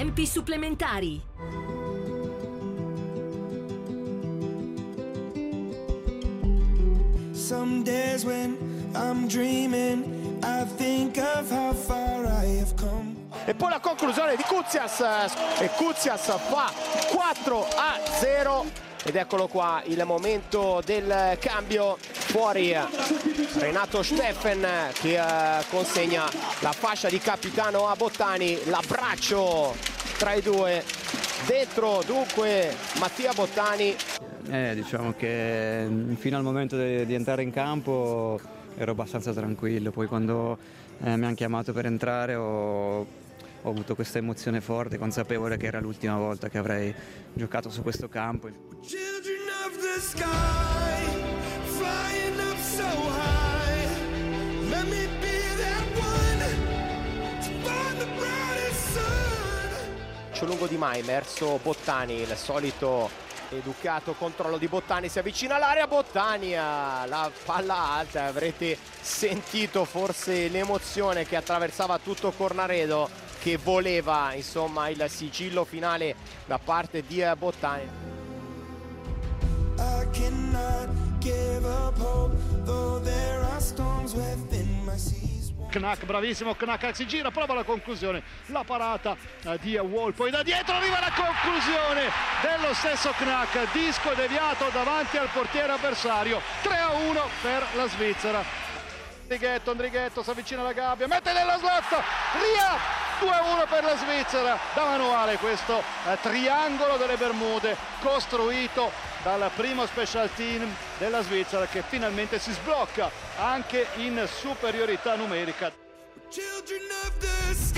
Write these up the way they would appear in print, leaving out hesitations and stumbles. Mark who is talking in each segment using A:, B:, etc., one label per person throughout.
A: Tempi supplementari.
B: Some days when I'm dreaming, I think of how far I have come.
C: E poi la conclusione di Koutsias, e Koutsias fa 4-0 ed eccolo qua il momento del cambio. Fuori Renato Steffen che consegna la fascia di capitano a Bottani, l'abbraccio tra i due, dentro dunque Mattia Bottani.
D: Diciamo che fino al momento di entrare in campo ero abbastanza tranquillo, poi quando mi hanno chiamato per entrare ho avuto questa emozione forte, consapevole che era l'ultima volta che avrei giocato su questo campo.
C: Lungo di Mai verso Bottani, il solito educato controllo di Bottani, si avvicina all'area, Bottani la palla alta, avrete sentito forse l'emozione che attraversava tutto Cornaredo, che voleva insomma il sigillo finale da parte di Bottani.
B: I cannot give up hope, though there are storms within my seas.
E: Knack, bravissimo Knack, si gira, prova la conclusione, la parata di Wall, poi da dietro arriva la conclusione dello stesso Knack, disco deviato davanti al portiere avversario, 3-1 per la Svizzera. Andrighetto si avvicina alla gabbia, mette nella slot, via, 2-1 per la Svizzera, da manuale questo triangolo delle Bermude costruito dal primo special team della Svizzera, che finalmente si sblocca anche in superiorità numerica.
B: Children of the sky.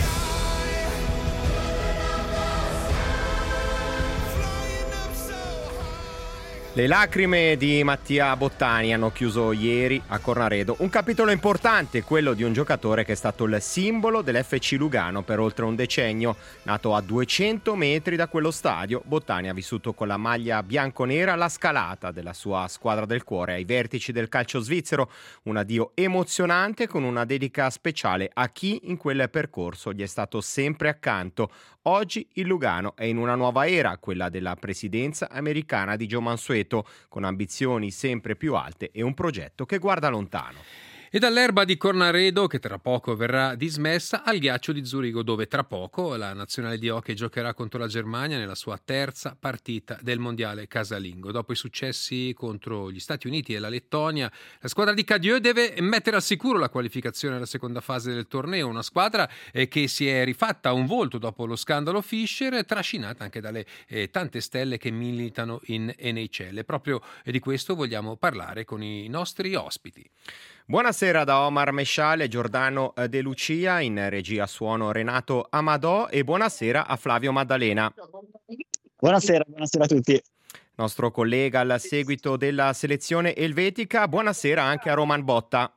C: Le lacrime di Mattia Bottani hanno chiuso ieri a Cornaredo un capitolo importante, quello di un giocatore che è stato il simbolo dell'FC Lugano per oltre un decennio. Nato a 200 metri da quello stadio, Bottani ha vissuto con la maglia bianconera la scalata della sua squadra del cuore ai vertici del calcio svizzero, un addio emozionante con una dedica speciale a chi in quel percorso gli è stato sempre accanto. Oggi il Lugano è in una nuova era, quella della presidenza americana di Joe Mansueto, con ambizioni sempre più alte e un progetto che guarda lontano.
F: E dall'erba di Cornaredo, che tra poco verrà dismessa, al ghiaccio di Zurigo, dove tra poco la nazionale di hockey giocherà contro la Germania nella sua terza partita del mondiale casalingo. Dopo i successi contro gli Stati Uniti e la Lettonia, la squadra di Cadieux deve mettere al sicuro la qualificazione alla seconda fase del torneo, una squadra che si è rifatta un volto dopo lo scandalo Fischer, trascinata anche dalle tante stelle che militano in NHL. Proprio di questo vogliamo parlare con i nostri ospiti.
C: Buonasera da Omar Mesciale e Giordano De Lucia, in regia suono Renato Amadò, e buonasera a Flavio Maddalena.
G: Buonasera a tutti.
C: Nostro collega al seguito della selezione elvetica, buonasera anche a Roman Botta.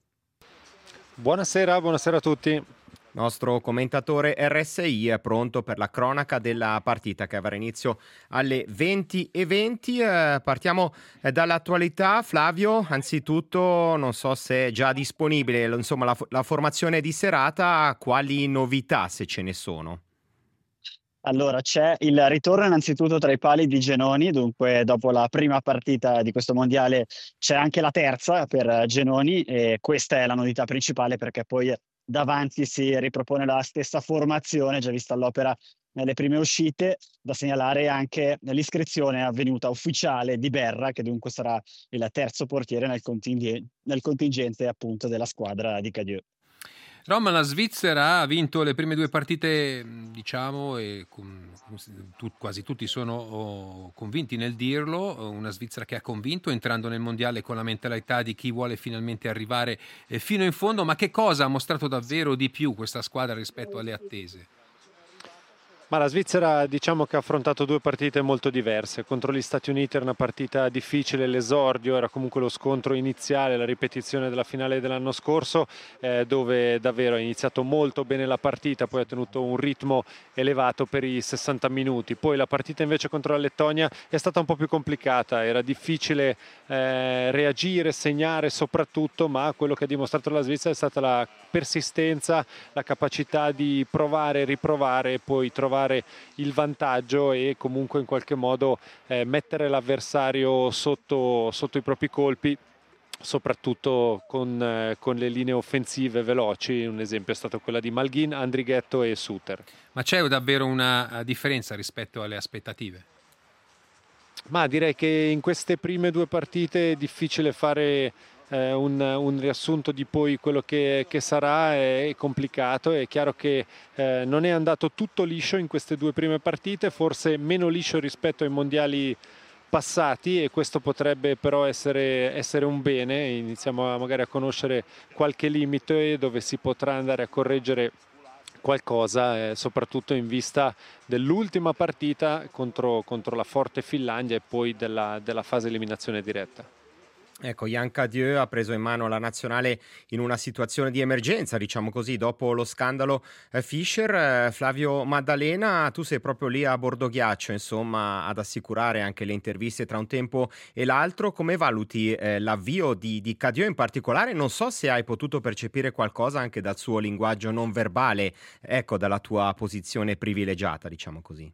H: Buonasera a tutti.
C: Nostro commentatore RSI è pronto per la cronaca della partita che avrà inizio alle 20:20. Partiamo dall'attualità. Flavio, anzitutto non so se è già disponibile insomma la formazione di serata, quali novità se ce ne sono?
G: Allora, c'è il ritorno innanzitutto tra i pali di Genoni, dunque dopo la prima partita di questo mondiale c'è anche la terza per Genoni, e questa è la novità principale, perché poi davanti si ripropone la stessa formazione già vista all'opera nelle prime uscite. Da segnalare anche l'iscrizione avvenuta ufficiale di Berra, che dunque sarà il terzo portiere nel contingente appunto della squadra di Cadieux.
F: Roma, la Svizzera ha vinto le prime due partite, diciamo, e quasi tutti sono convinti nel dirlo. Una Svizzera che ha convinto, entrando nel mondiale con la mentalità di chi vuole finalmente arrivare fino in fondo. Ma che cosa ha mostrato davvero di più questa squadra rispetto alle attese?
H: Ma la Svizzera, diciamo che ha affrontato due partite molto diverse. Contro gli Stati Uniti era una partita difficile, l'esordio era comunque lo scontro iniziale, la ripetizione della finale dell'anno scorso, dove davvero ha iniziato molto bene la partita, poi ha tenuto un ritmo elevato per i 60 minuti. Poi la partita invece contro la Lettonia è stata un po' più complicata, era difficile reagire, segnare soprattutto, ma quello che ha dimostrato la Svizzera è stata la persistenza, la capacità di provare, riprovare e poi trovare il vantaggio e comunque in qualche modo mettere l'avversario sotto i propri colpi, soprattutto con le linee offensive veloci. Un esempio è stato quella di Malgin, Andrighetto e Suter.
F: Ma c'è davvero una differenza rispetto alle aspettative?
H: Ma direi che in queste prime 2 partite è difficile fare un riassunto di poi quello che sarà, è complicato. È chiaro che non è andato tutto liscio in queste 2 prime partite, forse meno liscio rispetto ai mondiali passati, e questo potrebbe però essere un bene. Iniziamo magari a conoscere qualche limite dove si potrà andare a correggere qualcosa, soprattutto in vista dell'ultima partita contro la forte Finlandia e poi della fase eliminazione diretta.
C: Ecco, Yann Cadieux ha preso in mano la nazionale in una situazione di emergenza, diciamo così, dopo lo scandalo Fischer. Flavio Maddalena, tu sei proprio lì a bordo ghiaccio, insomma, ad assicurare anche le interviste tra un tempo e l'altro. Come valuti l'avvio di Cadieux in particolare? Non so se hai potuto percepire qualcosa anche dal suo linguaggio non verbale, ecco, dalla tua posizione privilegiata, diciamo così.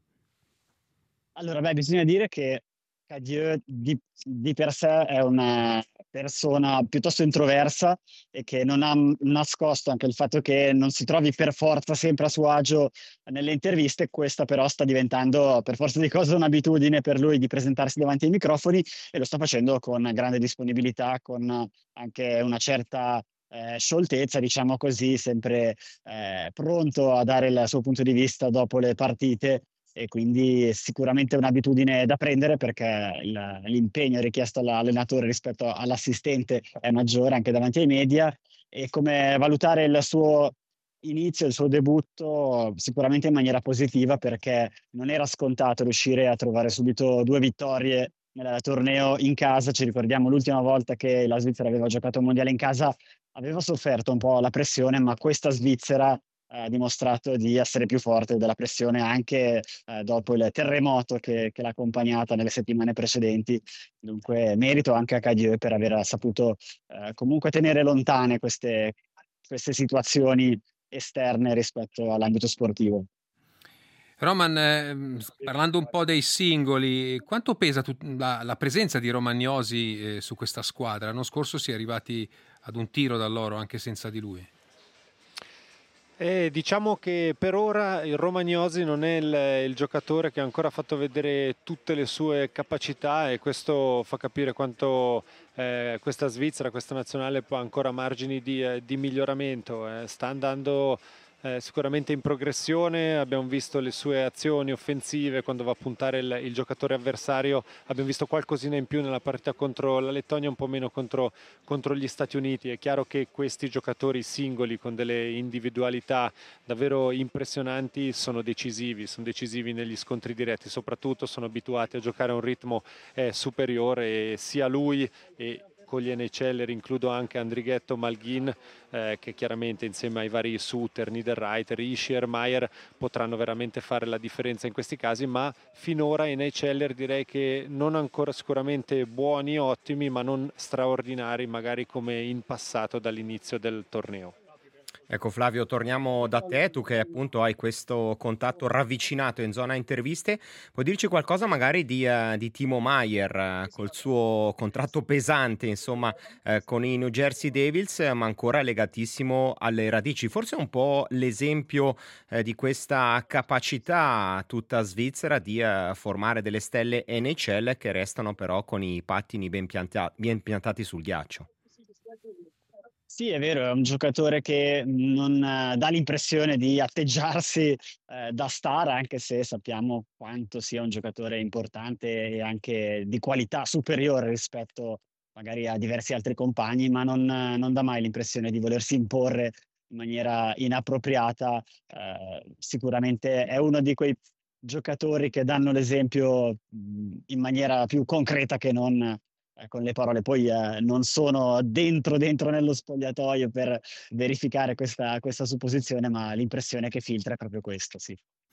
G: Allora, bisogna dire che Cadieux di per sé è una persona piuttosto introversa e che non ha nascosto anche il fatto che non si trovi per forza sempre a suo agio nelle interviste. Questa però sta diventando per forza di cose un'abitudine per lui di presentarsi davanti ai microfoni, e lo sta facendo con grande disponibilità, con anche una certa scioltezza, diciamo così, sempre pronto a dare il suo punto di vista dopo le partite. E quindi sicuramente è un'abitudine da prendere, perché l'impegno richiesto all'allenatore rispetto all'assistente è maggiore anche davanti ai media. E come valutare il suo inizio, il suo debutto? Sicuramente in maniera positiva, perché non era scontato riuscire a trovare subito 2 vittorie nel torneo in casa. Ci ricordiamo l'ultima volta che la Svizzera aveva giocato un mondiale in casa, aveva sofferto un po' la pressione, ma questa Svizzera ha dimostrato di essere più forte della pressione anche dopo il terremoto che l'ha accompagnata nelle settimane precedenti. Dunque merito anche a Cadieux per aver saputo comunque tenere lontane queste situazioni esterne rispetto all'ambito sportivo.
F: Roman, parlando un po' dei singoli, quanto pesa la presenza di Romagnosi su questa squadra? L'anno scorso si è arrivati ad un tiro dall'oro anche senza di lui.
H: Diciamo che per ora il Romagnosi non è il giocatore che ha ancora fatto vedere tutte le sue capacità, e questo fa capire quanto questa Svizzera, questa nazionale, ha ancora margini di miglioramento. Sta andando sicuramente in progressione. Abbiamo visto le sue azioni offensive quando va a puntare il giocatore avversario. Abbiamo visto qualcosina in più nella partita contro la Lettonia, un po' meno contro gli Stati Uniti. È chiaro che questi giocatori singoli con delle individualità davvero impressionanti sono decisivi negli scontri diretti. Soprattutto sono abituati a giocare a un ritmo superiore, e sia lui e con gli NHL includo anche Andrighetto, Malgin, che chiaramente insieme ai vari Suter, Niederreiter, Ischier, Maier potranno veramente fare la differenza in questi casi. Ma finora i NHL direi che non ancora sicuramente buoni, ottimi, ma non straordinari magari come in passato dall'inizio del torneo.
C: Ecco Flavio, torniamo da te, tu che appunto hai questo contatto ravvicinato in zona interviste. Puoi dirci qualcosa magari di Timo Maier, col suo contratto pesante, insomma, con i New Jersey Devils, ma ancora legatissimo alle radici. Forse un po' l'esempio di questa capacità tutta svizzera di formare delle stelle NHL che restano però con i pattini ben piantati sul ghiaccio.
G: Sì, è vero, è un giocatore che non dà l'impressione di atteggiarsi da star, anche se sappiamo quanto sia un giocatore importante e anche di qualità superiore rispetto magari a diversi altri compagni, ma non dà mai l'impressione di volersi imporre in maniera inappropriata. Sicuramente è uno di quei giocatori che danno l'esempio in maniera più concreta che non con le parole. Poi non sono dentro nello spogliatoio per verificare questa supposizione, ma l'impressione che filtra è proprio questo, sì.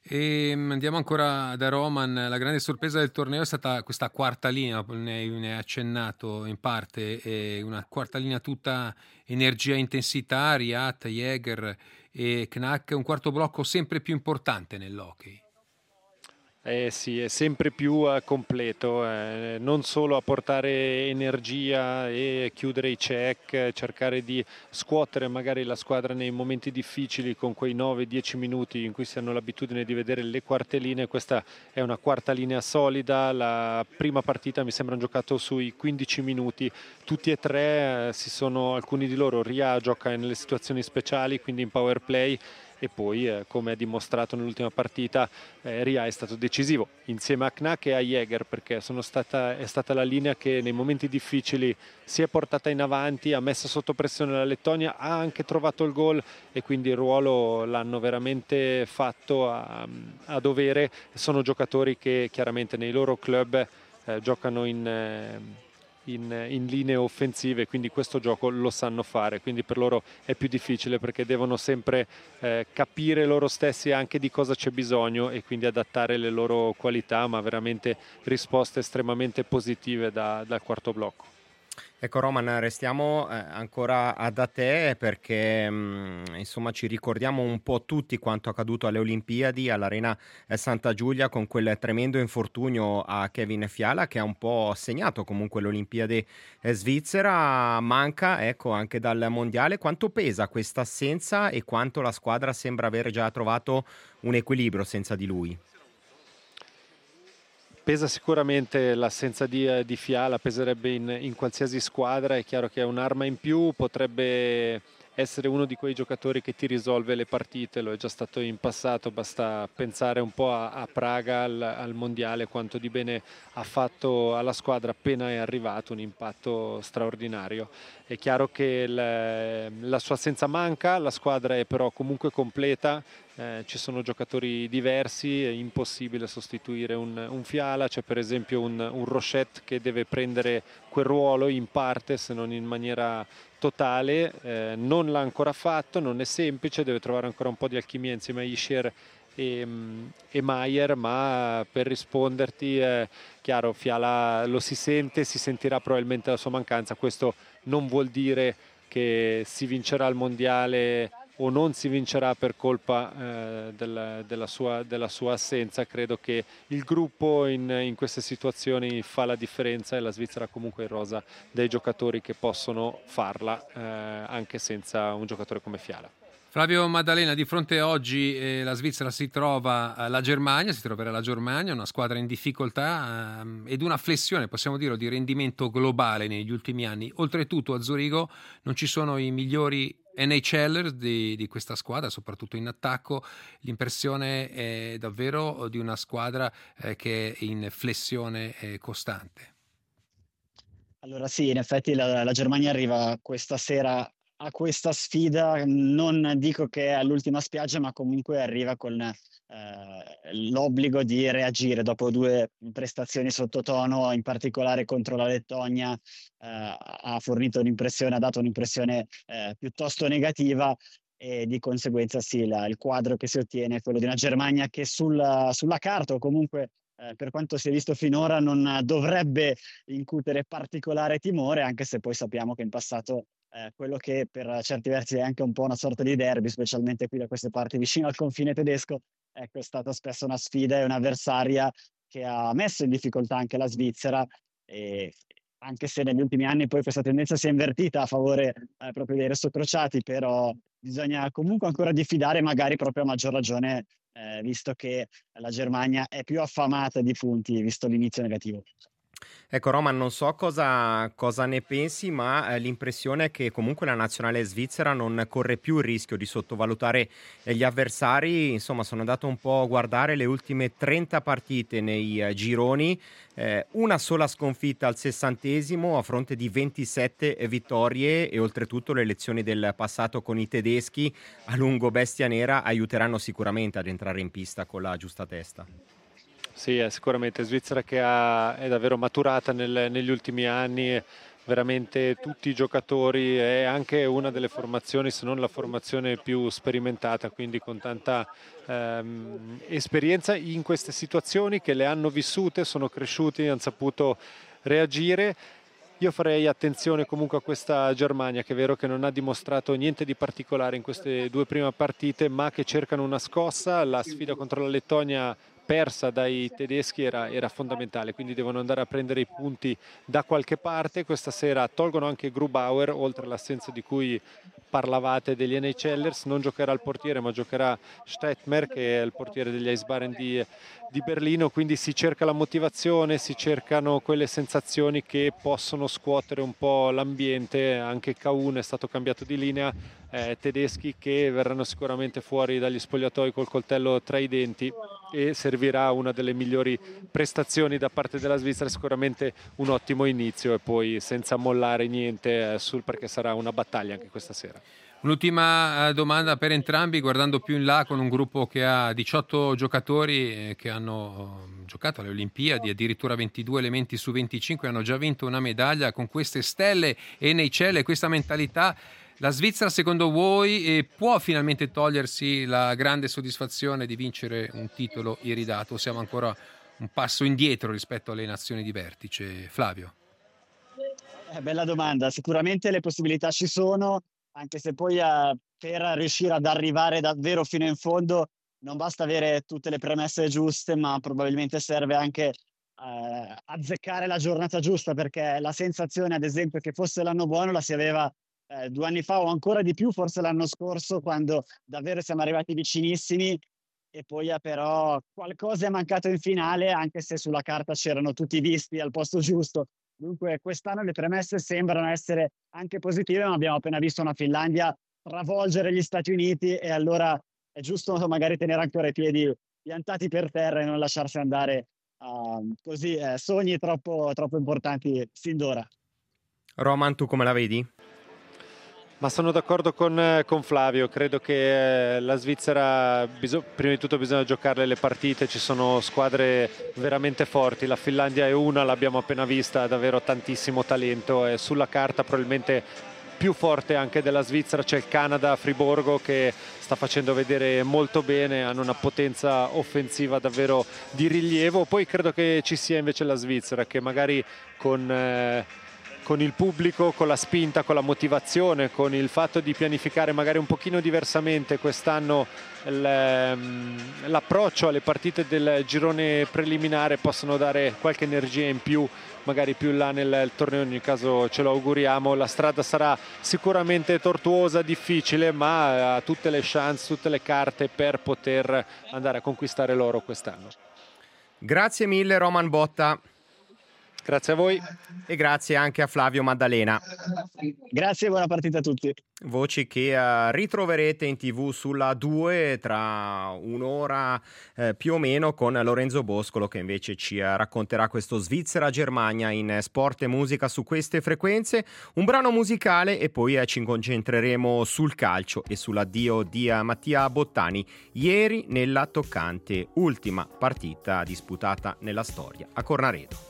F: E andiamo ancora da Roman. La grande sorpresa del torneo è stata questa quarta linea, ne hai accennato in parte, una quarta linea tutta energia e intensità, Riat, Jäger e Knack, un quarto blocco sempre più importante nell'hockey.
H: Sì, è sempre più completo, non solo a portare energia e chiudere i check, cercare di scuotere magari la squadra nei momenti difficili con quei 9-10 minuti in cui si hanno l'abitudine di vedere le quarte linee. Questa è una quarta linea solida, la prima partita mi sembra hanno giocato sui 15 minuti, tutti e tre alcuni di loro, Ria gioca nelle situazioni speciali, quindi in power play, e poi come ha dimostrato nell'ultima partita Ria è stato decisivo insieme a Knack e a Jäger, perché è stata la linea che nei momenti difficili si è portata in avanti, ha messo sotto pressione la Lettonia, ha anche trovato il gol e quindi il ruolo l'hanno veramente fatto a dovere. Sono giocatori che chiaramente nei loro club giocano in linee offensive, quindi questo gioco lo sanno fare, quindi per loro è più difficile perché devono sempre capire loro stessi anche di cosa c'è bisogno e quindi adattare le loro qualità, ma veramente risposte estremamente positive dal quarto blocco.
C: Ecco Roman, restiamo ancora da te perché insomma ci ricordiamo un po' tutti quanto accaduto alle Olimpiadi all'Arena Santa Giulia con quel tremendo infortunio a Kevin Fiala che ha un po' segnato comunque l'Olimpiade svizzera, manca ecco anche dal mondiale. Quanto pesa questa assenza e quanto la squadra sembra aver già trovato un equilibrio senza di lui?
H: Pesa sicuramente l'assenza di Fiala, peserebbe in qualsiasi squadra, è chiaro che è un'arma in più, potrebbe essere uno di quei giocatori che ti risolve le partite, lo è già stato in passato, basta pensare un po' a Praga, al mondiale, quanto di bene ha fatto alla squadra appena è arrivato, un impatto straordinario. È chiaro che la sua assenza manca, la squadra è però comunque completa, ci sono giocatori diversi, è impossibile sostituire un Fiala, c'è per esempio un Rochette che deve prendere quel ruolo in parte se non in maniera totale, non l'ha ancora fatto, non è semplice, deve trovare ancora un po' di alchimia insieme a Ischier e Maier, ma per risponderti chiaro, Fiala lo si sente, si sentirà probabilmente la sua mancanza. Questo non vuol dire che si vincerà il mondiale o non si vincerà per colpa della sua assenza. Credo che il gruppo in queste situazioni fa la differenza e la Svizzera comunque in rosa dei giocatori che possono farla anche senza un giocatore come Fiala.
F: Flavio Maddalena, di fronte oggi la Svizzera si troverà la Germania, una squadra in difficoltà ed una flessione, possiamo dire, di rendimento globale negli ultimi anni. Oltretutto a Zurigo non ci sono i migliori NHLer di questa squadra, soprattutto in attacco. L'impressione è davvero di una squadra che è in flessione costante.
G: Allora sì, in effetti la Germania arriva questa sera a questa sfida, non dico che è all'ultima spiaggia, ma comunque arriva con l'obbligo di reagire dopo due prestazioni sottotono, in particolare contro la Lettonia ha fornito un'impressione, ha dato un'impressione piuttosto negativa e di conseguenza sì, il quadro che si ottiene è quello di una Germania che sulla carta o comunque per quanto si è visto finora non dovrebbe incutere particolare timore, anche se poi sappiamo che in passato quello che per certi versi è anche un po' una sorta di derby, specialmente qui da queste parti vicino al confine tedesco, ecco, è stata spesso una sfida e un'avversaria che ha messo in difficoltà anche la Svizzera, e anche se negli ultimi anni poi questa tendenza si è invertita a favore proprio dei rossoncrociati, però bisogna comunque ancora diffidare, magari proprio a maggior ragione visto che la Germania è più affamata di punti, visto l'inizio negativo.
C: Ecco Roman, non so cosa ne pensi, ma l'impressione è che comunque la nazionale svizzera non corre più il rischio di sottovalutare gli avversari. Insomma, sono andato un po' a guardare le ultime 30 partite nei gironi, una sola sconfitta al 60° a fronte di 27 vittorie e oltretutto le elezioni del passato con i tedeschi a lungo bestia nera aiuteranno sicuramente ad entrare in pista con la giusta testa.
H: Sì, è sicuramente Svizzera che è davvero maturata negli ultimi anni, veramente tutti i giocatori, è anche una delle formazioni, se non la formazione più sperimentata, quindi con tanta esperienza in queste situazioni, che le hanno vissute, sono cresciuti, hanno saputo reagire. Io farei attenzione comunque a questa Germania, che è vero che non ha dimostrato niente di particolare in queste 2 prime partite, ma che cercano una scossa. La sfida contro la Lettonia persa dai tedeschi era fondamentale, quindi devono andare a prendere i punti da qualche parte. Questa sera tolgono anche Grubauer, oltre all'assenza di cui parlavate degli NHLers, non giocherà il portiere ma giocherà Stettmer, che è il portiere degli Eisbären di Berlino, quindi si cerca la motivazione, si cercano quelle sensazioni che possono scuotere un po' l'ambiente. Anche Kaun è stato cambiato di linea, tedeschi che verranno sicuramente fuori dagli spogliatoi col coltello tra i denti, e servirà una delle migliori prestazioni da parte della Svizzera, sicuramente un ottimo inizio, e poi senza mollare niente perché sarà una battaglia anche questa sera.
F: Un'ultima domanda per entrambi, guardando più in là, con un gruppo che ha 18 giocatori che hanno giocato alle Olimpiadi, addirittura 22 elementi su 25 hanno già vinto una medaglia. Con queste stelle NHL e questa mentalità, la Svizzera, secondo voi, può finalmente togliersi la grande soddisfazione di vincere un titolo iridato, o siamo ancora un passo indietro rispetto alle nazioni di vertice? Flavio?
G: Bella domanda, sicuramente le possibilità ci sono, anche se poi per riuscire ad arrivare davvero fino in fondo non basta avere tutte le premesse giuste, ma probabilmente serve anche azzeccare la giornata giusta, perché la sensazione, ad esempio, che fosse l'anno buono la si aveva 2 anni fa, o ancora di più forse l'anno scorso, quando davvero siamo arrivati vicinissimi, e poi però qualcosa è mancato in finale, anche se sulla carta c'erano tutti i visti al posto giusto. Dunque quest'anno le premesse sembrano essere anche positive, ma abbiamo appena visto una Finlandia travolgere gli Stati Uniti, e allora è giusto magari tenere ancora i piedi piantati per terra e non lasciarsi andare a così sogni troppo importanti sin d'ora.
C: Roman, tu come la vedi?
H: Ma sono d'accordo con Flavio, credo che la Svizzera, prima di tutto bisogna giocarle le partite, ci sono squadre veramente forti, la Finlandia è una, l'abbiamo appena vista, ha davvero tantissimo talento, è sulla carta probabilmente più forte anche della Svizzera. C'è il Canada a Friburgo che sta facendo vedere molto bene, hanno una potenza offensiva davvero di rilievo. Poi credo che ci sia invece la Svizzera, che magari con il pubblico, con la spinta, con la motivazione, con il fatto di pianificare magari un pochino diversamente quest'anno l'approccio alle partite del girone preliminare, possono dare qualche energia in più, magari più in là nel torneo. In ogni caso ce lo auguriamo. La strada sarà sicuramente tortuosa, difficile, ma ha tutte le chance, tutte le carte per poter andare a conquistare l'oro quest'anno.
C: Grazie mille Roman Botta.
H: Grazie a voi.
C: E grazie anche a Flavio Maddalena.
G: Grazie e buona partita a tutti.
C: Voci che ritroverete in TV sulla 2 tra un'ora più o meno, con Lorenzo Boscolo che invece ci racconterà questo Svizzera-Germania in sport e musica su queste frequenze. Un brano musicale e poi ci concentreremo sul calcio e sull'addio di Mattia Bottani ieri nella toccante ultima partita disputata nella storia a Cornaredo.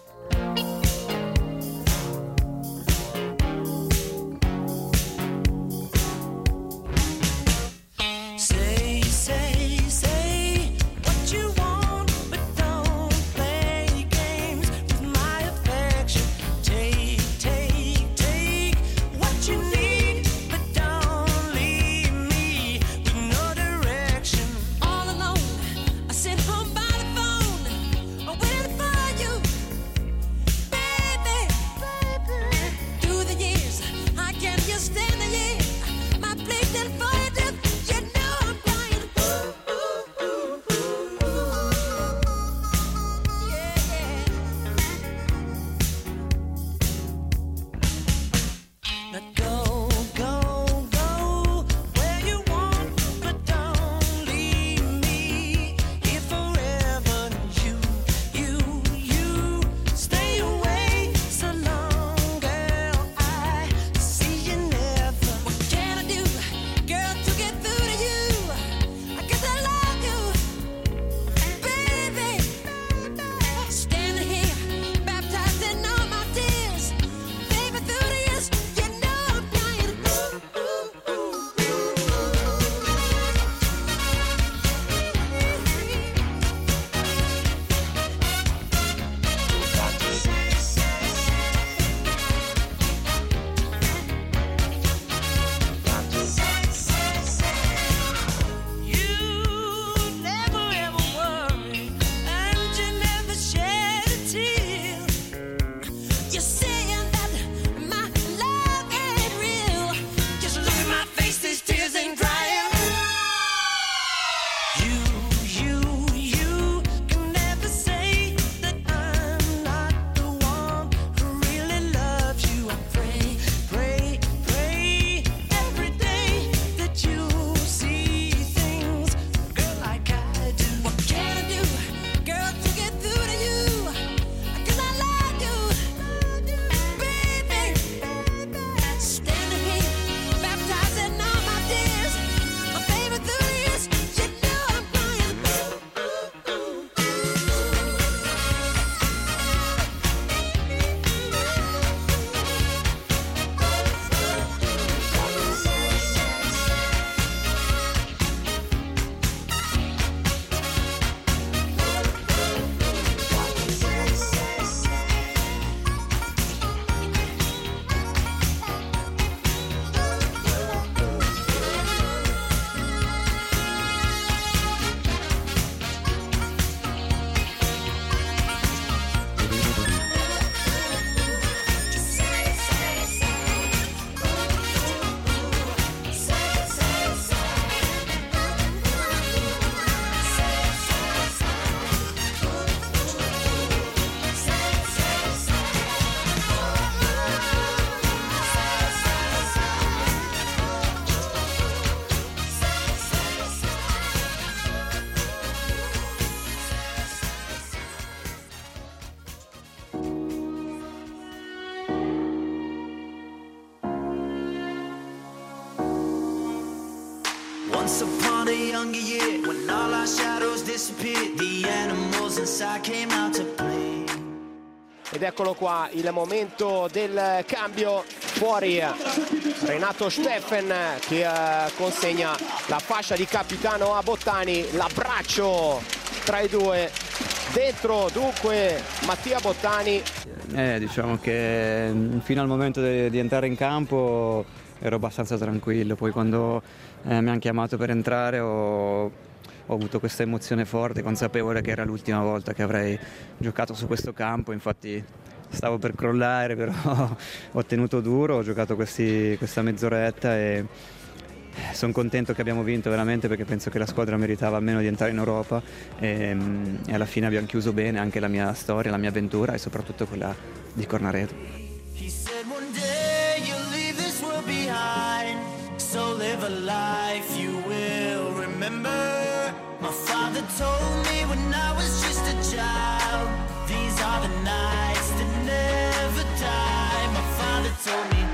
B: Once upon a younger year, when all our shadows disappeared, the animals inside came out to play.
C: Ed eccolo qua il momento del cambio, fuori Renato Steffen che consegna la fascia di capitano a Bottani, l'abbraccio tra i due, dentro dunque Mattia Bottani.
D: Diciamo che fino al momento di entrare in campo ero abbastanza tranquillo, poi quando mi hanno chiamato per entrare ho avuto questa emozione forte, consapevole che era l'ultima volta che avrei giocato su questo campo, infatti stavo per crollare, però ho tenuto duro, ho giocato questa mezz'oretta e sono contento che abbiamo vinto veramente, perché penso che la squadra meritava almeno di entrare in Europa e alla fine abbiamo chiuso bene anche la mia storia, la mia avventura e soprattutto quella di Cornaredo.
B: He said one day you'll leave this world behind, so live a life you will remember. My father told me when I was just a child, these are the nights that never die. My father told me.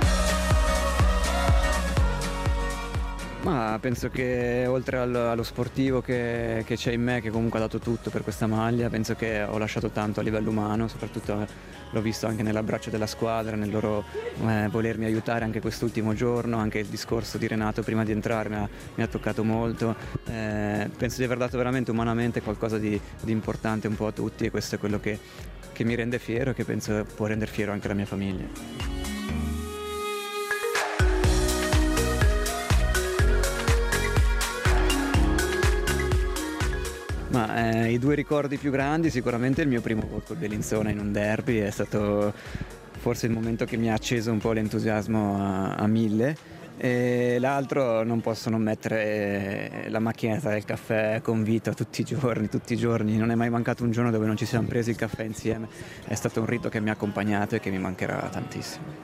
D: Ma penso che oltre allo sportivo che c'è in me, che comunque ha dato tutto per questa maglia, penso che ho lasciato tanto a livello umano, soprattutto l'ho visto anche nell'abbraccio della squadra, nel loro volermi aiutare anche quest'ultimo giorno, anche il discorso di Renato prima di entrare mi ha toccato molto. Penso di aver dato veramente umanamente qualcosa di importante un po' a tutti, e questo è quello che mi rende fiero e che penso può rendere fiero anche la mia famiglia. Ma i due ricordi più grandi, sicuramente il mio primo gol col Bellinzona in un derby è stato forse il momento che mi ha acceso un po' l'entusiasmo a 1000, e l'altro non posso non mettere la macchinetta del caffè con Vito tutti i giorni, non è mai mancato un giorno dove non ci siamo presi il caffè insieme, è stato un rito che mi ha accompagnato e che mi mancherà tantissimo.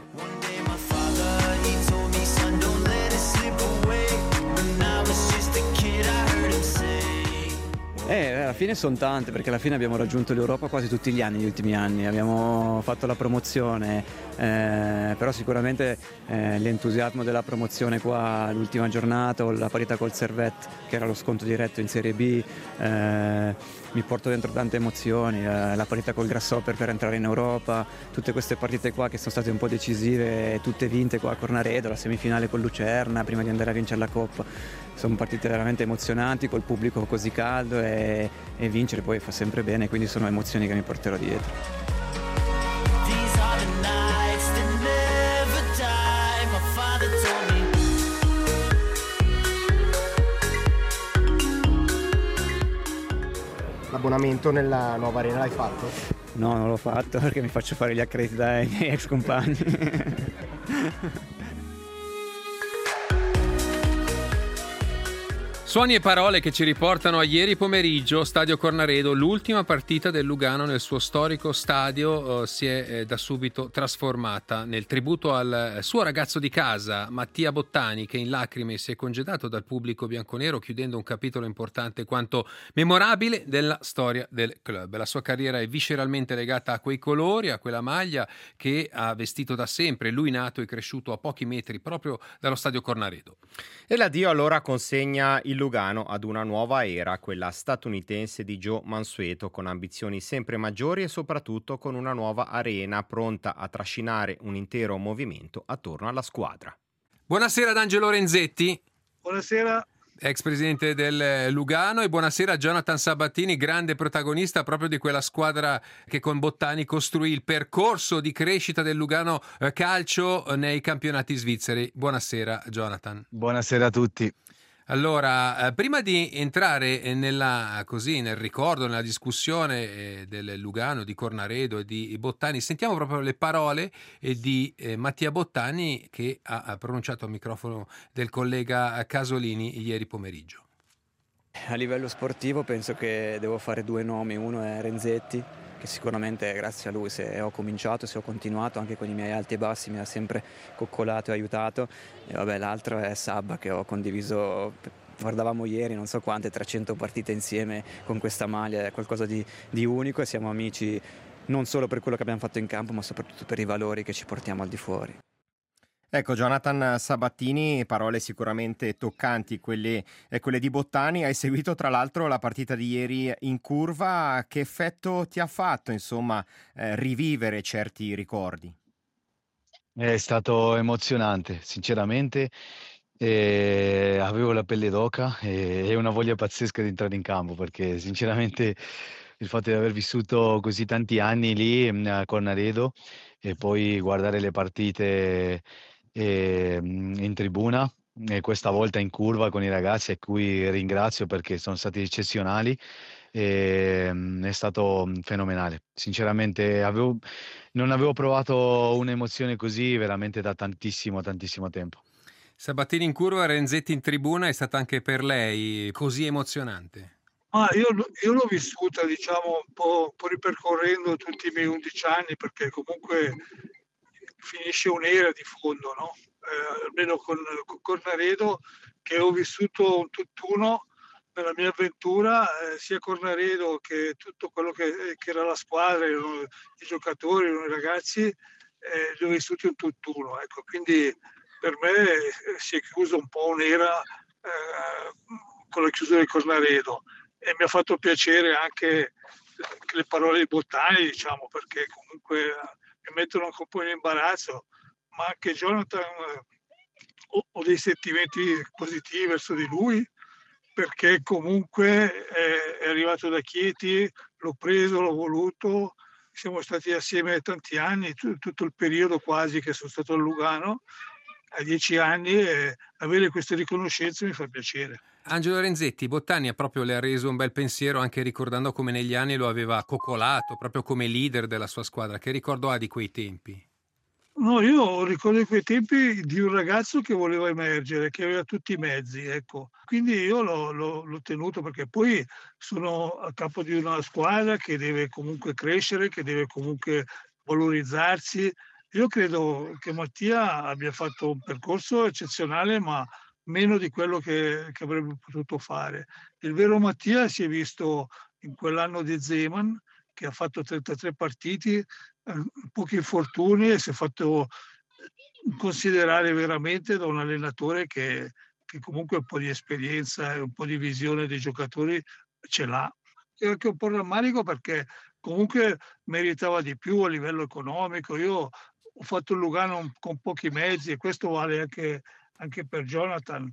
D: Alla fine sono tante, perché alla fine abbiamo raggiunto l'Europa quasi tutti gli anni, negli ultimi anni, abbiamo fatto la promozione, però sicuramente l'entusiasmo della promozione qua l'ultima giornata, o la parità col Servette che era lo sconto diretto in Serie B, mi porto dentro tante emozioni, la parità col Grasshopper per entrare in Europa, tutte queste partite qua che sono state un po' decisive, tutte vinte qua a Cornaredo, la semifinale con Lucerna prima di andare a vincere la Coppa. Sono partite veramente emozionanti, col pubblico così caldo, e vincere poi fa sempre bene, quindi sono emozioni che mi porterò dietro.
C: L'abbonamento nella nuova arena l'hai fatto?
D: No, non l'ho fatto perché mi faccio fare gli accrediti dai miei ex compagni.
F: Suoni e parole che ci riportano a ieri pomeriggio, Stadio Cornaredo, l'ultima partita del Lugano nel suo storico stadio si è da subito trasformata nel tributo al suo ragazzo di casa, Mattia Bottani, che in lacrime si è congedato dal pubblico bianconero, chiudendo un capitolo importante quanto memorabile della storia del club. La sua carriera è visceralmente legata a quei colori, a quella maglia che ha vestito da sempre, lui nato e cresciuto a pochi metri proprio dallo Stadio Cornaredo.
C: E l'addio allora consegna il Lugano ad una nuova era, quella statunitense di Joe Mansueto, con ambizioni sempre maggiori e soprattutto con una nuova arena pronta a trascinare un intero movimento attorno alla squadra.
F: Buonasera ad Angelo Renzetti.
A: Buonasera.
F: Ex presidente del Lugano, e buonasera a Jonathan Sabatini, grande protagonista proprio di quella squadra che con Bottani costruì il percorso di crescita del Lugano calcio nei campionati svizzeri. Buonasera Jonathan.
A: Buonasera a tutti.
F: Allora, prima di entrare nel ricordo, nella discussione del Lugano, di Cornaredo e di Bottani, sentiamo proprio le parole di Mattia Bottani, che ha pronunciato al microfono del collega Casolini ieri pomeriggio.
D: A livello sportivo penso che devo fare due nomi, uno è Renzetti, che sicuramente grazie a lui se ho cominciato, se ho continuato anche con i miei alti e bassi, mi ha sempre coccolato e aiutato, e l'altro è Sabba, che ho condiviso, guardavamo ieri non so quante, 300 partite insieme con questa maglia, è qualcosa di unico, e siamo amici non solo per quello che abbiamo fatto in campo, ma soprattutto per i valori che ci portiamo al di fuori.
C: Ecco, Jonathan Sabattini, parole sicuramente toccanti, quelle di Bottani. Hai seguito tra l'altro la partita di ieri in curva. Che effetto ti ha fatto, insomma, rivivere certi ricordi?
A: È stato emozionante, sinceramente. Avevo la pelle d'oca e una voglia pazzesca di entrare in campo perché sinceramente il fatto di aver vissuto così tanti anni lì a Cornaredo e poi guardare le partite in tribuna e questa volta in curva con i ragazzi a cui ringrazio perché sono stati eccezionali. È stato fenomenale. Sinceramente non avevo provato un'emozione così veramente da tantissimo tempo.
F: Sabattini in curva, Renzetti in tribuna, è stata anche per lei così emozionante?
I: Io l'ho vissuta, diciamo, un po' ripercorrendo tutti i miei 11 anni, perché comunque finisce un'era di fondo, no? Almeno con Cornaredo, che ho vissuto un tutt'uno nella mia avventura, sia Cornaredo che tutto quello che era la squadra, erano i giocatori, erano i ragazzi, li ho vissuti un tutt'uno. Ecco. Quindi per me si è chiusa un po' un'era con la chiusura di Cornaredo e mi ha fatto piacere anche le parole di Bottani, diciamo, perché comunque mi mettono anche un po' in imbarazzo, ma anche Jonathan ho dei sentimenti positivi verso di lui, perché comunque è arrivato da Chieti, l'ho preso, l'ho voluto, siamo stati assieme tanti anni, tutto il periodo quasi che sono stato a Lugano, a 10 anni, e avere queste riconoscenze mi fa piacere.
F: Angelo Renzetti, Bottani proprio le ha reso un bel pensiero anche ricordando come negli anni lo aveva coccolato, proprio come leader della sua squadra. Che ricordo ha di quei tempi?
I: No, io ricordo di quei tempi di un ragazzo che voleva emergere, che aveva tutti i mezzi, ecco. Quindi io l'ho tenuto perché poi sono a capo di una squadra che deve comunque crescere, che deve comunque valorizzarsi. Io credo che Mattia abbia fatto un percorso eccezionale, ma meno di quello che avrebbe potuto fare. Il vero Mattia si è visto in quell'anno di Zeman, che ha fatto 33 partite, pochi infortuni, e si è fatto considerare veramente da un allenatore che comunque un po' di esperienza e un po' di visione dei giocatori ce l'ha. E anche un po' rammarico perché comunque meritava di più a livello economico. Io ho fatto il Lugano con pochi mezzi e questo vale anche per Jonathan.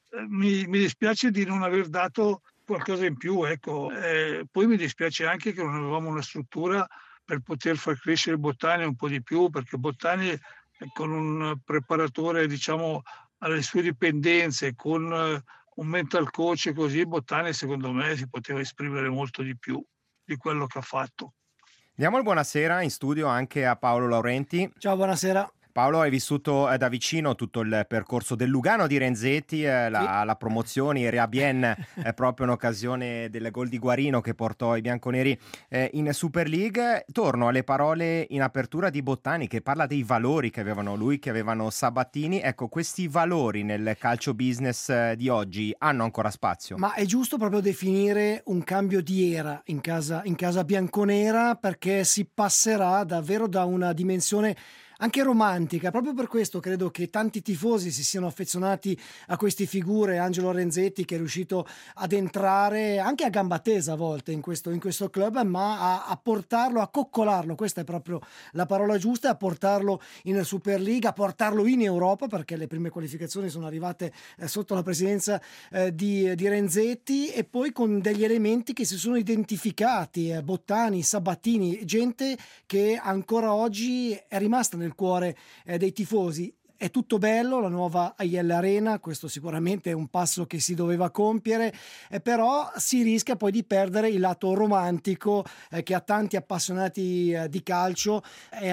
I: Mi dispiace di non aver dato qualcosa in più, ecco. Poi mi dispiace anche che non avevamo una struttura per poter far crescere Bottani un po' di più, perché Bottani con un preparatore, diciamo, alle sue dipendenze, con un mental coach così, Bottani secondo me si poteva esprimere molto di più di quello che ha fatto.
C: Diamo il buonasera in studio anche a Paolo Laurenti.
J: Ciao, buonasera.
C: Paolo, hai vissuto da vicino tutto il percorso del Lugano di Renzetti, la promozione, ieri a Bien, proprio in occasione del gol di Guarino che portò i bianconeri in Super League. Torno alle parole in apertura di Bottani, che parla dei valori che avevano lui, che avevano Sabattini. Ecco, questi valori nel calcio business di oggi hanno ancora spazio?
J: Ma è giusto proprio definire un cambio di era in casa bianconera, perché si passerà davvero da una dimensione anche romantica. Proprio per questo credo che tanti tifosi si siano affezionati a queste figure. Angelo Renzetti, che è riuscito ad entrare anche a gamba tesa a volte in questo club, ma a portarlo, a coccolarlo, questa è proprio la parola giusta, a portarlo in Superliga, a portarlo in Europa, perché le prime qualificazioni sono arrivate sotto la presidenza di Renzetti, e poi con degli elementi che si sono identificati, Bottani, Sabattini, gente che ancora oggi è rimasta nel cuore dei tifosi. È tutto bello, la nuova Aiella Arena, questo sicuramente è un passo che si doveva compiere, però si rischia poi di perdere il lato romantico che a tanti appassionati di calcio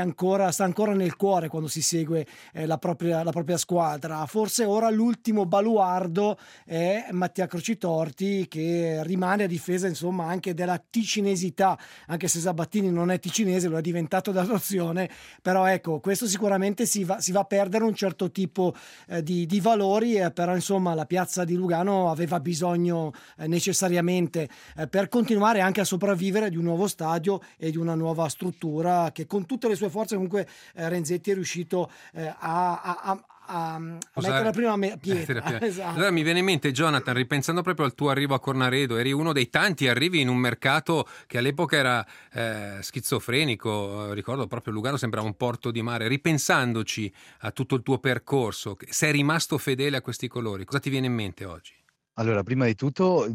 J: sta ancora nel cuore quando si segue la propria squadra. Forse ora l'ultimo baluardo è Mattia Crocitorti, che rimane a difesa, insomma, anche della ticinesità, anche se Sabattini non è ticinese, lo è diventato d'adozione, però ecco, questo sicuramente si va a perdere un certo tipo di valori, però insomma la piazza di Lugano aveva bisogno necessariamente per continuare anche a sopravvivere di un nuovo stadio e di una nuova struttura che con tutte le sue forze comunque Renzetti è riuscito a a mettere la prima pietra. Esatto.
F: Allora mi viene in mente, Jonathan, ripensando proprio al tuo arrivo a Cornaredo, eri uno dei tanti arrivi in un mercato che all'epoca era schizofrenico, ricordo proprio Lugano sembrava un porto di mare. Ripensandoci a tutto il tuo percorso, sei rimasto fedele a questi colori, cosa ti viene in mente oggi?
A: Allora, prima di tutto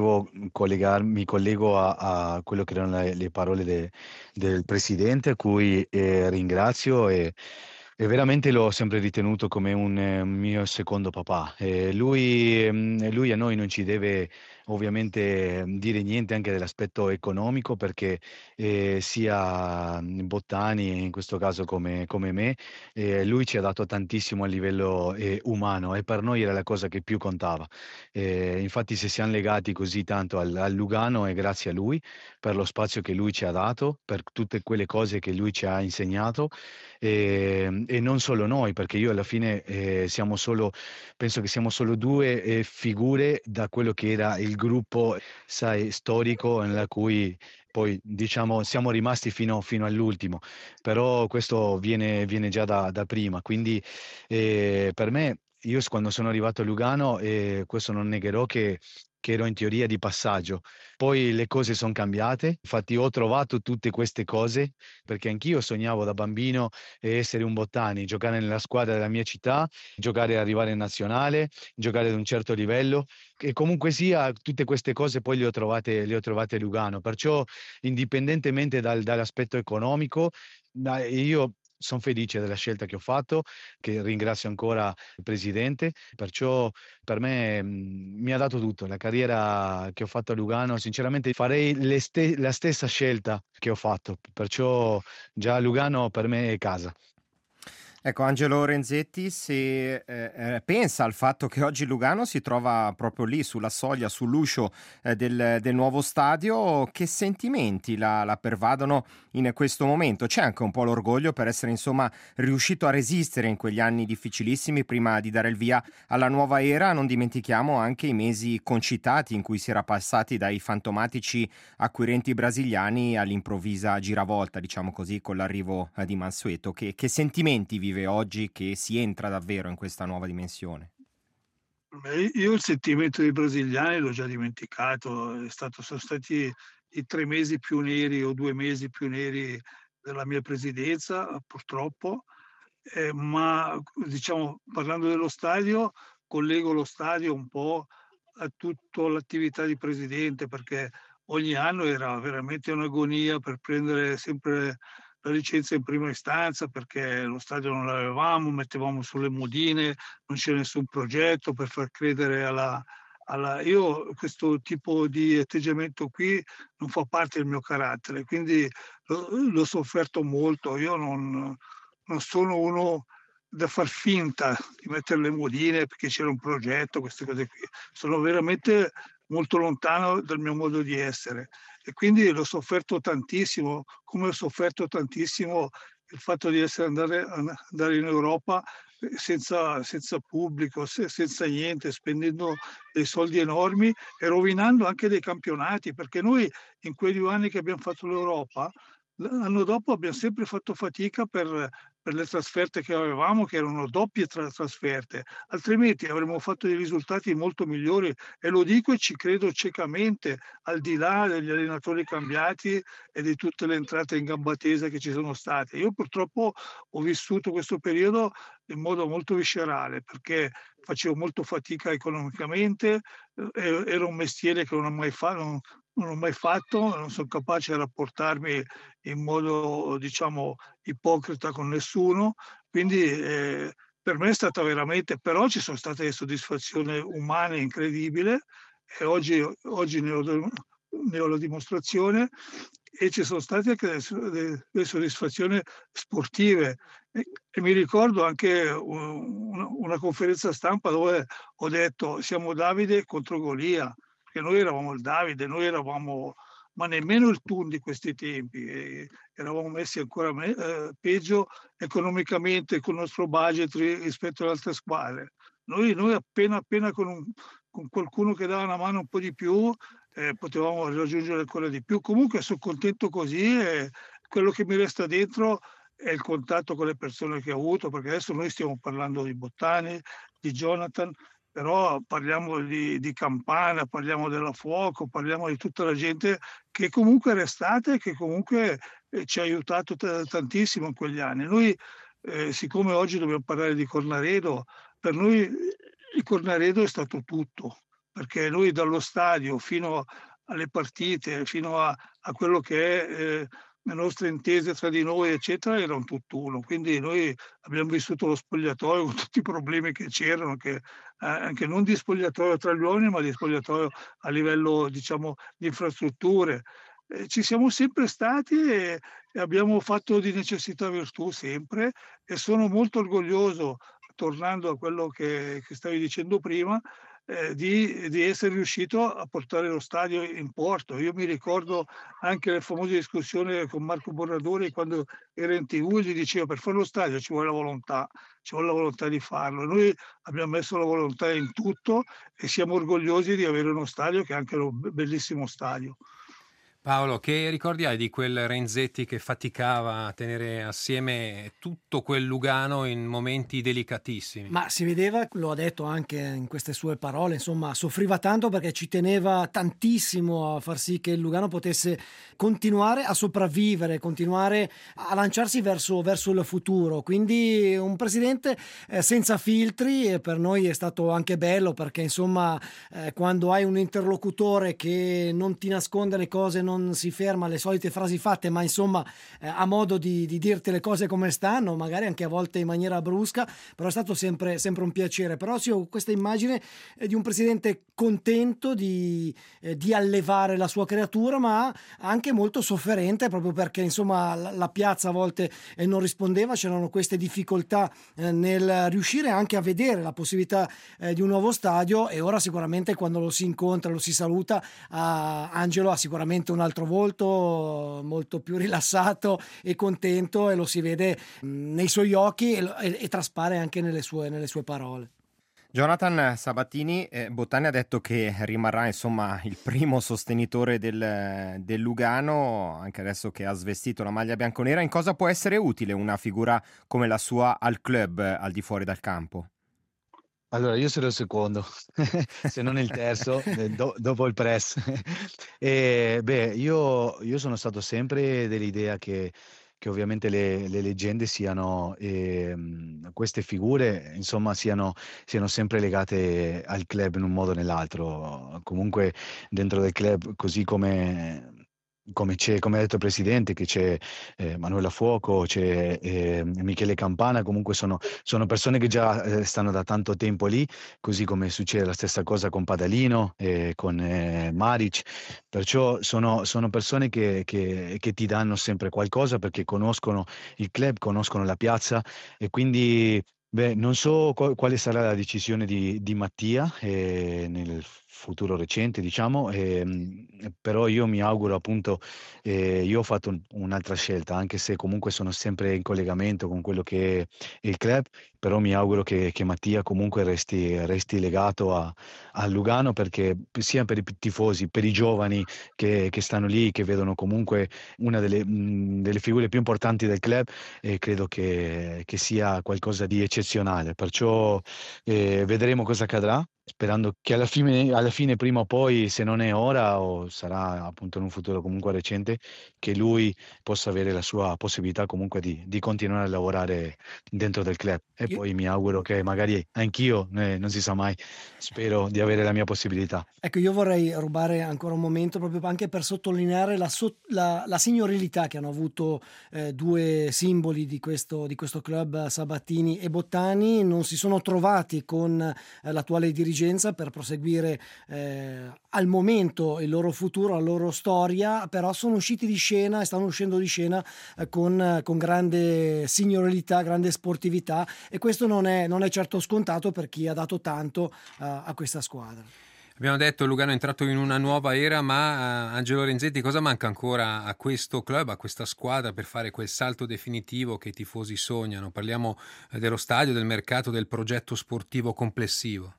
A: mi collego a quello che erano le parole del presidente, a cui ringrazio e veramente l'ho sempre ritenuto come un mio secondo papà. Lui a noi non ci deve ovviamente dire niente anche dell'aspetto economico, perché sia Bottani, in questo caso come me, lui ci ha dato tantissimo a livello umano, e per noi era la cosa che più contava. Infatti se siamo legati così tanto al Lugano è grazie a lui, per lo spazio che lui ci ha dato, per tutte quelle cose che lui ci ha insegnato, e non solo noi, perché io alla fine penso che siamo solo due figure da quello che era il gruppo, sai, storico, nella cui poi diciamo siamo rimasti fino all'ultimo, però questo viene già da prima, quindi per me, io quando sono arrivato a Lugano, questo non negherò che ero in teoria di passaggio. Poi le cose sono cambiate, infatti ho trovato tutte queste cose, perché anch'io sognavo da bambino essere un Bottani, giocare nella squadra della mia città, giocare e arrivare in nazionale, giocare ad un certo livello, e comunque sia tutte queste cose poi le ho trovate a Lugano, perciò indipendentemente dall'aspetto economico, io sono felice della scelta che ho fatto, che ringrazio ancora il presidente, perciò per me mi ha dato tutto. La carriera che ho fatto a Lugano, sinceramente farei la stessa scelta che ho fatto, perciò già Lugano per me è casa.
C: Ecco, Angelo Renzetti, se pensa al fatto che oggi Lugano si trova proprio lì sulla soglia, sull'uscio del nuovo stadio, che sentimenti la pervadono in questo momento? C'è anche un po' l'orgoglio per essere insomma riuscito a resistere in quegli anni difficilissimi prima di dare il via alla nuova era. Non dimentichiamo anche i mesi concitati in cui si era passati dai fantomatici acquirenti brasiliani all'improvvisa giravolta, diciamo così, con l'arrivo di Mansueto. Che sentimenti vive oggi che si entra davvero in questa nuova dimensione?
I: Io il sentimento dei brasiliani l'ho già dimenticato, sono stati i 3 mesi più neri o 2 mesi più neri della mia presidenza, purtroppo, ma diciamo, parlando dello stadio, collego lo stadio un po' a tutta l'attività di presidente, perché ogni anno era veramente un'agonia per prendere sempre la licenza in prima istanza, perché lo stadio non l'avevamo, mettevamo sulle modine, non c'è nessun progetto per far credere io questo tipo di atteggiamento qui non fa parte del mio carattere, quindi l'ho sofferto molto. Io non sono uno da far finta di mettere le modine perché c'era un progetto, queste cose qui. Sono veramente molto lontano dal mio modo di essere, e quindi l'ho sofferto tantissimo, come ho sofferto tantissimo il fatto di andare in Europa senza pubblico, senza niente, spendendo dei soldi enormi e rovinando anche dei campionati, perché noi in quei 2 anni che abbiamo fatto l'Europa, l'anno dopo abbiamo sempre fatto fatica per le trasferte che avevamo, che erano doppie trasferte, altrimenti avremmo fatto dei risultati molto migliori, e lo dico e ci credo ciecamente, al di là degli allenatori cambiati e di tutte le entrate in gamba tesa che ci sono state. Io purtroppo ho vissuto questo periodo in modo molto viscerale, perché facevo molto fatica economicamente, era un mestiere che non ho mai fatto, non sono capace di rapportarmi in modo, diciamo, ipocrita con nessuno, quindi per me è stata veramente, però ci sono state delle soddisfazioni umane incredibili, e oggi ne ho la dimostrazione, e ci sono state anche delle soddisfazioni sportive, e mi ricordo anche una conferenza stampa dove ho detto siamo Davide contro Golia, che noi eravamo il Davide, ma nemmeno il Thun di questi tempi, eravamo messi ancora peggio economicamente con il nostro budget rispetto alle altre squadre. Noi appena con qualcuno che dava una mano un po' di più, potevamo raggiungere ancora di più. Comunque sono contento così, e quello che mi resta dentro è il contatto con le persone che ha avuto, perché adesso noi stiamo parlando di Bottani, di Jonathan, però parliamo di Campana, parliamo della Fuoco, parliamo di tutta la gente che comunque è restata e che comunque ci ha aiutato tantissimo in quegli anni. Noi, siccome oggi dobbiamo parlare di Cornaredo, per noi il Cornaredo è stato tutto, perché noi dallo stadio fino alle partite, fino a quello che è le nostre intese tra di noi, eccetera, era un tutt'uno. Quindi noi abbiamo vissuto lo spogliatoio con tutti i problemi che c'erano, che anche non di spogliatoio tra gli uomini, ma di spogliatoio a livello, diciamo, di infrastrutture. Ci siamo sempre stati e abbiamo fatto di necessità virtù sempre, e sono molto orgoglioso, tornando a quello che stavi dicendo prima, di essere riuscito a portare lo stadio in porto. Io mi ricordo anche le famose discussioni con Marco Borradori quando era in TV, gli diceva: per fare lo stadio ci vuole la volontà di farlo. Noi abbiamo messo la volontà in tutto e siamo orgogliosi di avere uno stadio che è anche un bellissimo stadio.
F: Paolo, che ricordi hai di quel Renzetti che faticava a tenere assieme tutto quel Lugano in momenti delicatissimi?
J: Ma si vedeva, lo ha detto anche in queste sue parole, insomma, soffriva tanto perché ci teneva tantissimo a far sì che il Lugano potesse continuare a sopravvivere, continuare a lanciarsi verso il futuro. Quindi un presidente senza filtri, e per noi è stato anche bello perché, insomma, quando hai un interlocutore che non ti nasconde le cose, non si ferma alle solite frasi fatte, ma insomma ha modo di dirti le cose come stanno, magari anche a volte in maniera brusca, però è stato sempre un piacere. Però sì, ho questa immagine di un presidente contento di allevare la sua creatura, ma anche molto sofferente, proprio perché insomma la piazza a volte non rispondeva, c'erano queste difficoltà nel riuscire anche a vedere la possibilità di un nuovo stadio. E ora sicuramente quando lo si incontra, lo si saluta, Angelo ha sicuramente un altro volto molto più rilassato e contento, e lo si vede nei suoi occhi e traspare anche nelle sue parole.
C: Jonathan Sabatini, Bottani ha detto che rimarrà insomma il primo sostenitore del Lugano, anche adesso che ha svestito la maglia bianconera. In cosa può essere utile una figura come la sua al club, al di fuori dal campo?
A: Allora, io sarò il secondo, se non il terzo, dopo il press. Io sono stato sempre dell'idea che ovviamente le leggende siano, queste figure, insomma, siano sempre legate al club in un modo o nell'altro. Comunque dentro del club, così come ha detto il presidente, che c'è Manuela Fuoco, c'è Michele Campana, comunque sono persone che già stanno da tanto tempo lì, così come succede la stessa cosa con Padalino, con Maric. Perciò sono persone che ti danno sempre qualcosa, perché conoscono il club, conoscono la piazza, e quindi non so quale sarà la decisione di Mattia nel futuro recente, diciamo, però io mi auguro, appunto, io ho fatto un'altra scelta, anche se comunque sono sempre in collegamento con quello che è il club, però mi auguro che Mattia comunque resti legato a Lugano, perché sia per i tifosi, per i giovani che stanno lì, che vedono comunque una delle figure più importanti del club, e credo che sia qualcosa di eccezionale. Perciò vedremo cosa accadrà, sperando che alla fine, prima o poi, se non è ora o sarà appunto in un futuro comunque recente, che lui possa avere la sua possibilità comunque di continuare a lavorare dentro del club. E poi mi auguro che magari anch'io, non si sa mai, spero di avere la mia possibilità.
J: Ecco, io vorrei rubare ancora un momento proprio anche per sottolineare la signorilità che hanno avuto due simboli di questo club, Sabatini e Bottani. Non si sono trovati con l'attuale dirigenza per proseguire al momento il loro futuro, la loro storia, però sono usciti di scena e stanno uscendo di scena con grande signorilità, grande sportività, e questo non è certo scontato per chi ha dato tanto a questa squadra.
F: Abbiamo detto Lugano è entrato in una nuova era, ma Angelo Renzetti, cosa manca ancora a questo club, a questa squadra, per fare quel salto definitivo che i tifosi sognano? Parliamo dello stadio, del mercato, del progetto sportivo complessivo.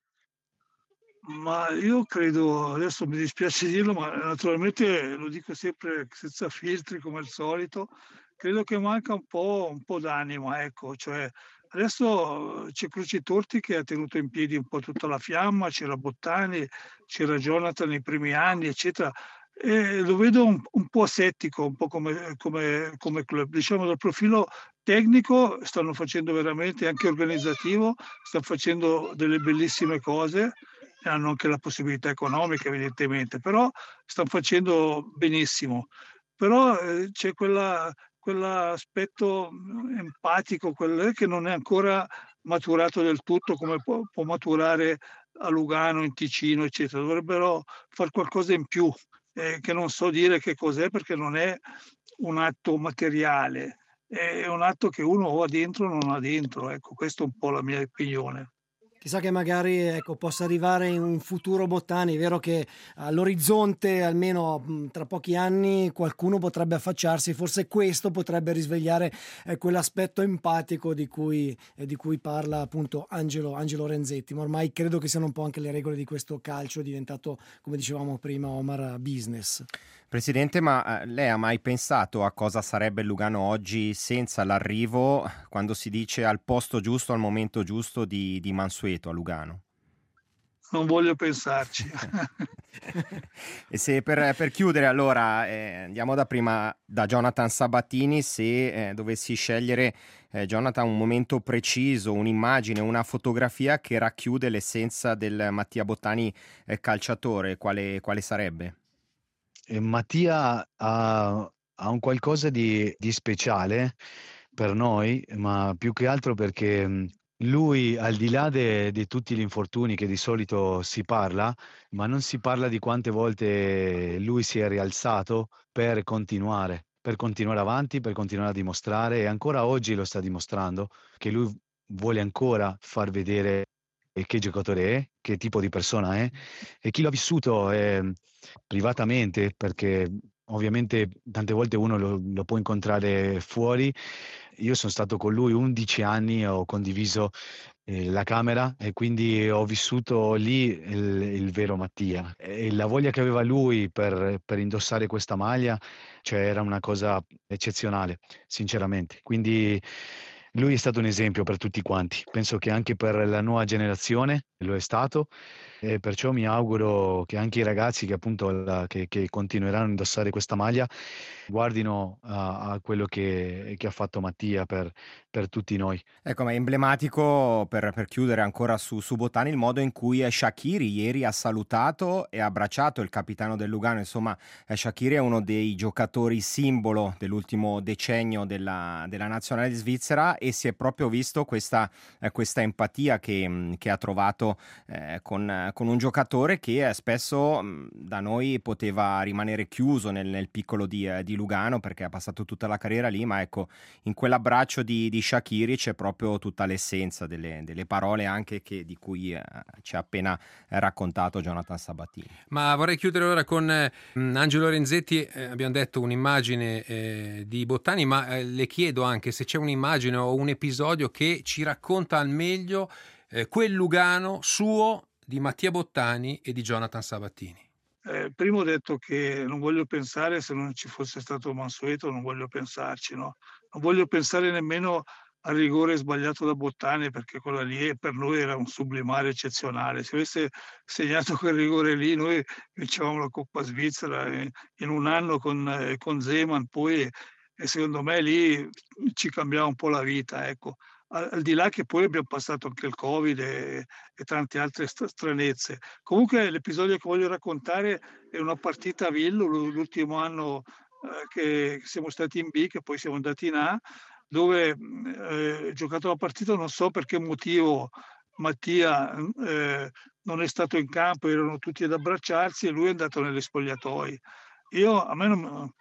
I: Ma io credo, adesso mi dispiace dirlo, ma naturalmente lo dico sempre senza filtri come al solito, credo che manca un po' d'anima, ecco. Cioè, adesso c'è Torti che ha tenuto in piedi un po' tutta la fiamma, c'era Bottani, c'era Jonathan nei primi anni, eccetera. E lo vedo un po' asettico, un po' come club. Diciamo dal profilo tecnico stanno facendo veramente, anche organizzativo, stanno facendo delle bellissime cose, e hanno anche la possibilità economica evidentemente, però stanno facendo benissimo. Però c'è quell'aspetto empatico, che non è ancora maturato del tutto come può maturare a Lugano, in Ticino, eccetera. Dovrebbero fare qualcosa in più, che non so dire che cos'è perché non è un atto materiale, è un atto che uno o ha dentro o non ha dentro. Ecco, questa è un po' la mia opinione.
J: Chissà che magari, ecco, possa arrivare in un futuro Bottani. È vero che all'orizzonte, almeno tra pochi anni, qualcuno potrebbe affacciarsi, forse questo potrebbe risvegliare quell'aspetto empatico di cui parla appunto Angelo Renzetti, ma ormai credo che siano un po' anche le regole di questo calcio, è diventato, come dicevamo prima, Omar, business.
C: Presidente, ma lei ha mai pensato a cosa sarebbe il Lugano oggi senza l'arrivo, quando si dice al posto giusto, al momento giusto di Mansueto a Lugano?
I: Non voglio pensarci.
C: E se per chiudere allora andiamo da Jonathan Sabatini, se dovessi scegliere Jonathan un momento preciso, un'immagine, una fotografia che racchiude l'essenza del Mattia Bottani calciatore, quale sarebbe?
A: Mattia ha un qualcosa di speciale per noi, ma più che altro perché lui, al di là di tutti gli infortuni che di solito si parla, ma non si parla di quante volte lui si è rialzato per continuare avanti, per continuare a dimostrare, e ancora oggi lo sta dimostrando, che lui vuole ancora far vedere che giocatore è, che tipo di persona è, e chi l'ha vissuto privatamente, perché ovviamente tante volte uno lo può incontrare fuori. Io sono stato con lui 11 anni, ho condiviso la camera e quindi ho vissuto lì il vero Mattia. E la voglia che aveva lui per indossare questa maglia, cioè, era una cosa eccezionale, sinceramente. Quindi lui è stato un esempio per tutti quanti. Penso che anche per la nuova generazione lo è stato, e perciò mi auguro che anche i ragazzi che appunto che continueranno a indossare questa maglia guardino a quello che ha fatto Mattia per tutti noi.
C: Ecco, ma è emblematico, per chiudere ancora su Bottani, il modo in cui Shaqiri ieri ha salutato e abbracciato il capitano del Lugano. Insomma, Shaqiri è uno dei giocatori simbolo dell'ultimo decennio della nazionale di Svizzera, e si è proprio visto questa empatia che ha trovato con un giocatore che spesso da noi poteva rimanere chiuso nel piccolo di Lugano, perché ha passato tutta la carriera lì, ma ecco, in quell'abbraccio di Shaqiri c'è proprio tutta l'essenza delle parole anche di cui ci ha appena raccontato Jonathan Sabatini.
F: Ma vorrei chiudere ora con Angelo Renzetti. Abbiamo detto un'immagine di Bottani, ma le chiedo anche se c'è un'immagine o un episodio che ci racconta al meglio quel Lugano suo, di Mattia Bottani e di Jonathan Sabatini.
I: Prima ho detto che non voglio pensare, se non ci fosse stato Mansueto, non voglio pensarci, no? Non voglio pensare nemmeno al rigore sbagliato da Bottani, perché quella lì per noi era un sublimare eccezionale. Se avesse segnato quel rigore lì, noi vincevamo la Coppa Svizzera in un anno con Zeman, poi, e secondo me lì ci cambiava un po' la vita, ecco. Al di là che poi abbiamo passato anche il Covid e tante altre stranezze. Comunque l'episodio che voglio raccontare è una partita a Villo, l'ultimo anno che siamo stati in B, che poi siamo andati in A, dove giocato la partita, non so per che motivo Mattia non è stato in campo, erano tutti ad abbracciarsi e lui è andato negli spogliatoi. A me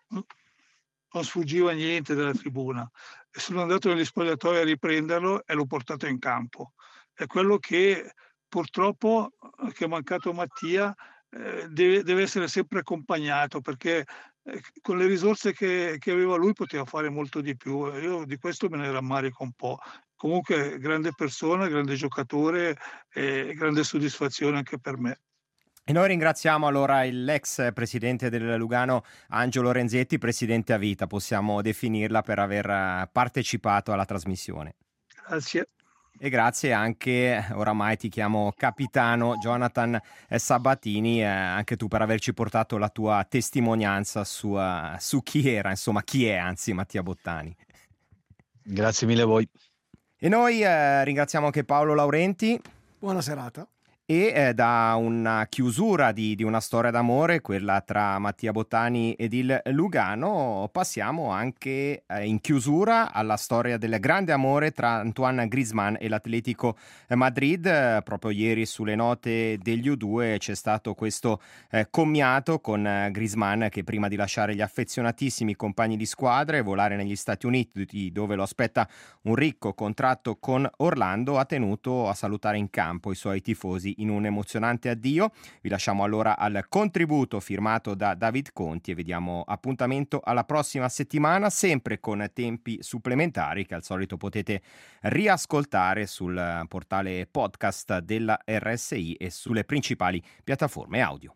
I: non sfuggiva niente dalla tribuna, e sono andato negli spogliatoi a riprenderlo e l'ho portato in campo. È quello che purtroppo che è mancato Mattia, deve essere sempre accompagnato, perché con le risorse che aveva lui poteva fare molto di più. Io di questo me ne rammarico un po'. Comunque grande persona, grande giocatore e grande soddisfazione anche per me.
C: E noi ringraziamo allora l'ex presidente del Lugano, Angelo Renzetti, presidente a vita, possiamo definirla, per aver partecipato alla trasmissione.
I: Grazie.
C: E grazie anche, oramai ti chiamo capitano, Jonathan Sabatini, anche tu per averci portato la tua testimonianza su chi era, insomma chi è anzi Mattia Bottani.
A: Grazie mille a voi.
C: E noi ringraziamo anche Paolo Laurenti.
J: Buona serata.
C: E da una chiusura di una storia d'amore, quella tra Mattia Bottani ed il Lugano, passiamo anche in chiusura alla storia del grande amore tra Antoine Griezmann e l'Atletico Madrid. Proprio ieri sulle note degli U2 c'è stato questo commiato con Griezmann che, prima di lasciare gli affezionatissimi compagni di squadra e volare negli Stati Uniti, dove lo aspetta un ricco contratto con Orlando, ha tenuto a salutare in campo i suoi tifosi in un emozionante addio. Vi lasciamo allora al contributo firmato da David Conti e vi diamo appuntamento alla prossima settimana, sempre con tempi supplementari che al solito potete riascoltare sul portale podcast della RSI e sulle principali piattaforme audio.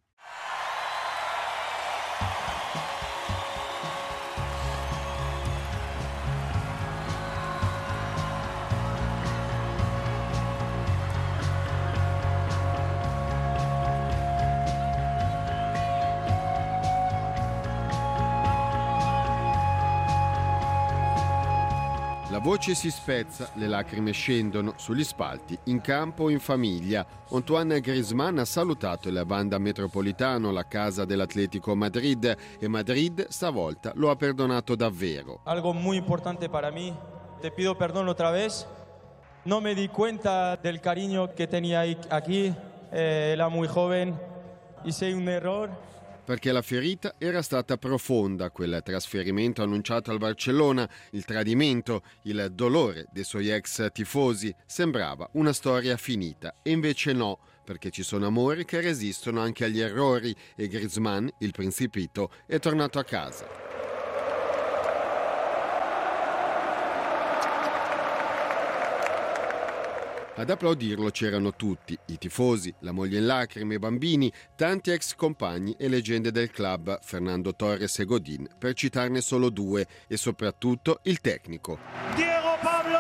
K: La voce si spezza, le lacrime scendono sugli spalti, in campo o in famiglia. Antoine Griezmann ha salutato il Wanda Metropolitano, la casa dell'Atletico Madrid, e Madrid stavolta lo ha perdonato davvero.
L: Algo muy importante para mí. Te pido perdón otra vez. No me di cuenta del cariño que tenía aquí. Era muy joven. Hice un error.
K: Perché la ferita era stata profonda, quel trasferimento annunciato al Barcellona, il tradimento, il dolore dei suoi ex tifosi, sembrava una storia finita, e invece no, perché ci sono amori che resistono anche agli errori, e Griezmann, il principito, è tornato a casa. Ad applaudirlo c'erano tutti, i tifosi, la moglie in lacrime, i bambini, tanti ex compagni e leggende del club, Fernando Torres e Godín, per citarne solo due, e soprattutto il tecnico.
B: Diego Pablo!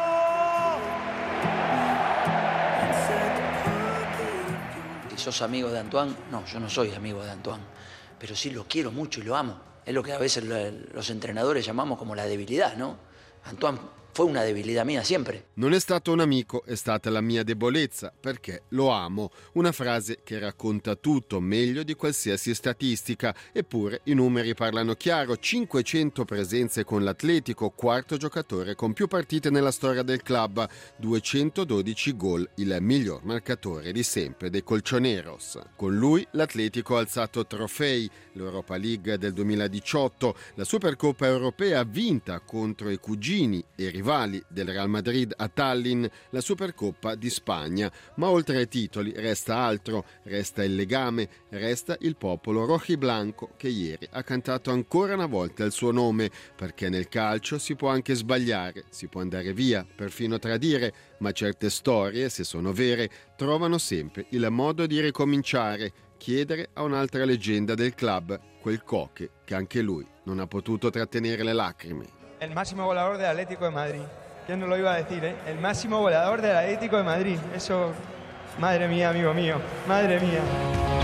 M: ¿Sos amigo de Antoine? No, yo no soy amigo de Antoine, pero sí lo quiero mucho y lo amo. Es lo que a veces los entrenadores llamamos como la debilidad, ¿no? Antoine fue una debilidad mia sempre.
K: Non è stato un amico, è stata la mia debolezza, perché lo amo. Una frase che racconta tutto, meglio di qualsiasi statistica. Eppure i numeri parlano chiaro: 500 presenze con l'Atletico, quarto giocatore con più partite nella storia del club, 212 gol, il miglior marcatore di sempre dei Colchoneros. Con lui l'Atletico ha alzato trofei, l'Europa League del 2018, la Supercoppa europea vinta contro i cugini e rivali del Real Madrid a Tallinn, la Supercoppa di Spagna. Ma oltre ai titoli resta altro, resta il legame, resta il popolo rojiblanco che ieri ha cantato ancora una volta il suo nome, perché nel calcio si può anche sbagliare, si può andare via, perfino tradire, ma certe storie, se sono vere, trovano sempre il modo di ricominciare, chiedere a un'altra leggenda del club, quel Coque, che anche lui non ha potuto trattenere le lacrime.
L: El máximo goleador del Atlético de Madrid. ¿Quién no lo iba a decir, eh? El máximo goleador del Atlético de Madrid. Eso, madre mía, amigo mío. Madre mía.